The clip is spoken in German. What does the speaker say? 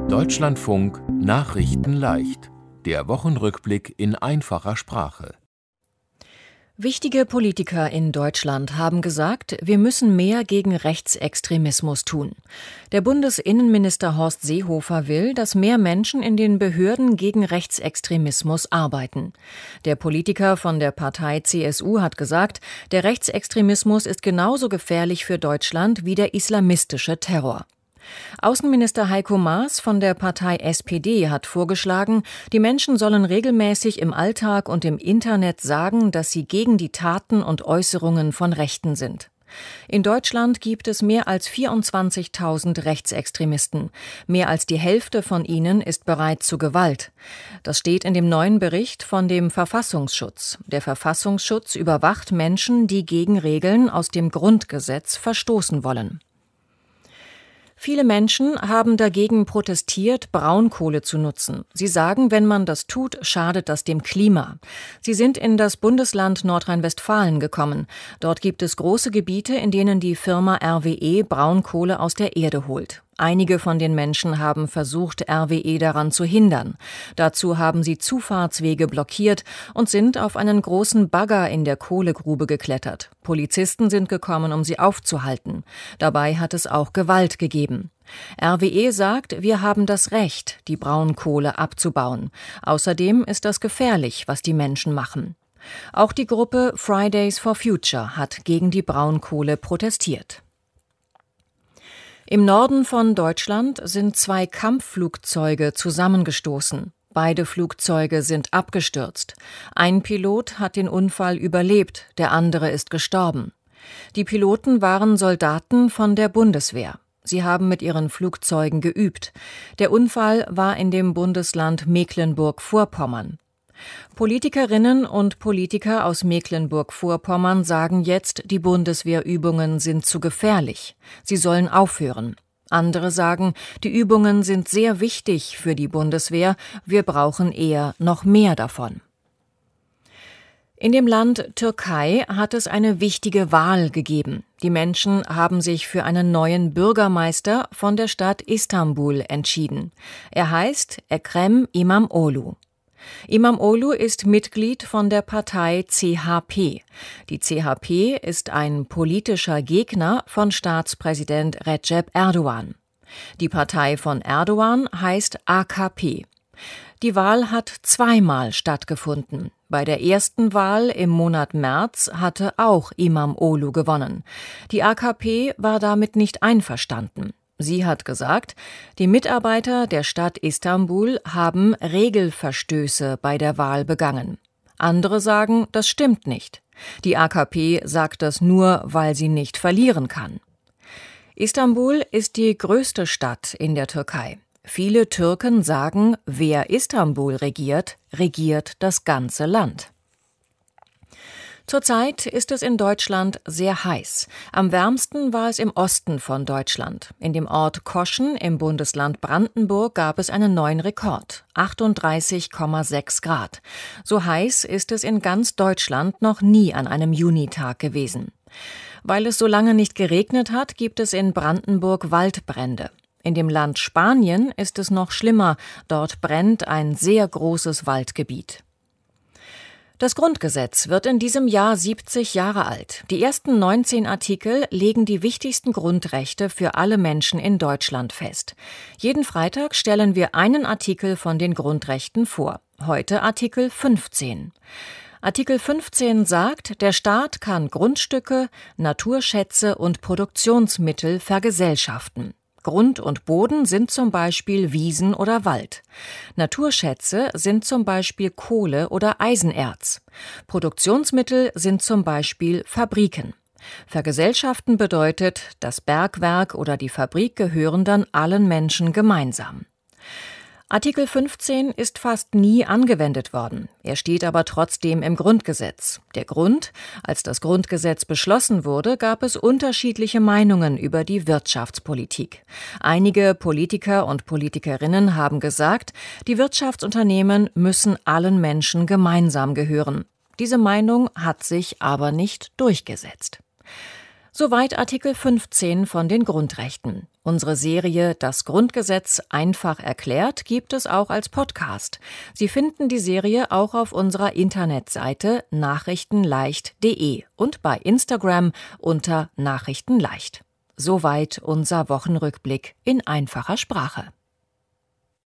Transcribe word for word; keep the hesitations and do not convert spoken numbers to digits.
Deutschlandfunk Nachrichten leicht. Der Wochenrückblick in einfacher Sprache. Wichtige Politiker in Deutschland haben gesagt, wir müssen mehr gegen Rechtsextremismus tun. Der Bundesinnenminister Horst Seehofer will, dass mehr Menschen in den Behörden gegen Rechtsextremismus arbeiten. Der Politiker von der Partei C S U hat gesagt, der Rechtsextremismus ist genauso gefährlich für Deutschland wie der islamistische Terror. Außenminister Heiko Maas von der Partei S P D hat vorgeschlagen, die Menschen sollen regelmäßig im Alltag und im Internet sagen, dass sie gegen die Taten und Äußerungen von Rechten sind. In Deutschland gibt es mehr als vierundzwanzigtausend Rechtsextremisten. Mehr als die Hälfte von ihnen ist bereit zu Gewalt. Das steht in dem neuen Bericht von dem Verfassungsschutz. Der Verfassungsschutz überwacht Menschen, die gegen Regeln aus dem Grundgesetz verstoßen wollen. Viele Menschen haben dagegen protestiert, Braunkohle zu nutzen. Sie sagen, wenn man das tut, schadet das dem Klima. Sie sind in das Bundesland Nordrhein-Westfalen gekommen. Dort gibt es große Gebiete, in denen die Firma R W E Braunkohle aus der Erde holt. Einige von den Menschen haben versucht, R W E daran zu hindern. Dazu haben sie Zufahrtswege blockiert und sind auf einen großen Bagger in der Kohlegrube geklettert. Polizisten sind gekommen, um sie aufzuhalten. Dabei hat es auch Gewalt gegeben. R W E sagt, wir haben das Recht, die Braunkohle abzubauen. Außerdem ist das gefährlich, was die Menschen machen. Auch die Gruppe Fridays for Future hat gegen die Braunkohle protestiert. Im Norden von Deutschland sind zwei Kampfflugzeuge zusammengestoßen. Beide Flugzeuge sind abgestürzt. Ein Pilot hat den Unfall überlebt, der andere ist gestorben. Die Piloten waren Soldaten von der Bundeswehr. Sie haben mit ihren Flugzeugen geübt. Der Unfall war in dem Bundesland Mecklenburg-Vorpommern. Politikerinnen und Politiker aus Mecklenburg-Vorpommern sagen jetzt, die Bundeswehrübungen sind zu gefährlich. Sie sollen aufhören. Andere sagen, die Übungen sind sehr wichtig für die Bundeswehr. Wir brauchen eher noch mehr davon. In dem Land Türkei hat es eine wichtige Wahl gegeben. Die Menschen haben sich für einen neuen Bürgermeister von der Stadt Istanbul entschieden. Er heißt Ekrem İmamoğlu. İmamoğlu ist Mitglied von der Partei C H P. Die C H P ist ein politischer Gegner von Staatspräsident Recep Erdogan. Die Partei von Erdogan heißt A K P. Die Wahl hat zweimal stattgefunden. Bei der ersten Wahl im Monat März hatte auch İmamoğlu gewonnen. Die A K P war damit nicht einverstanden. Sie hat gesagt, die Mitarbeiter der Stadt Istanbul haben Regelverstöße bei der Wahl begangen. Andere sagen, das stimmt nicht. Die A K P sagt das nur, weil sie nicht verlieren kann. Istanbul ist die größte Stadt in der Türkei. Viele Türken sagen, wer Istanbul regiert, regiert das ganze Land. Zurzeit ist es in Deutschland sehr heiß. Am wärmsten war es im Osten von Deutschland. In dem Ort Koschen im Bundesland Brandenburg gab es einen neuen Rekord, achtunddreißig Komma sechs Grad. So heiß ist es in ganz Deutschland noch nie an einem Junitag gewesen. Weil es so lange nicht geregnet hat, gibt es in Brandenburg Waldbrände. In dem Land Spanien ist es noch schlimmer. Dort brennt ein sehr großes Waldgebiet. Das Grundgesetz wird in diesem Jahr siebzig Jahre alt. Die ersten neunzehn Artikel legen die wichtigsten Grundrechte für alle Menschen in Deutschland fest. Jeden Freitag stellen wir einen Artikel von den Grundrechten vor. Heute Artikel fünfzehn. Artikel fünfzehn sagt, der Staat kann Grundstücke, Naturschätze und Produktionsmittel vergesellschaften. Grund und Boden sind zum Beispiel Wiesen oder Wald. Naturschätze sind zum Beispiel Kohle oder Eisenerz. Produktionsmittel sind zum Beispiel Fabriken. Vergesellschaften bedeutet, das Bergwerk oder die Fabrik gehören dann allen Menschen gemeinsam. Artikel fünfzehn ist fast nie angewendet worden. Er steht aber trotzdem im Grundgesetz. Der Grund: Als das Grundgesetz beschlossen wurde, gab es unterschiedliche Meinungen über die Wirtschaftspolitik. Einige Politiker und Politikerinnen haben gesagt, die Wirtschaftsunternehmen müssen allen Menschen gemeinsam gehören. Diese Meinung hat sich aber nicht durchgesetzt. Soweit Artikel fünfzehn von den Grundrechten. Unsere Serie Das Grundgesetz einfach erklärt gibt es auch als Podcast. Sie finden die Serie auch auf unserer Internetseite nachrichtenleicht punkt de und bei Instagram unter Nachrichtenleicht. Soweit unser Wochenrückblick in einfacher Sprache.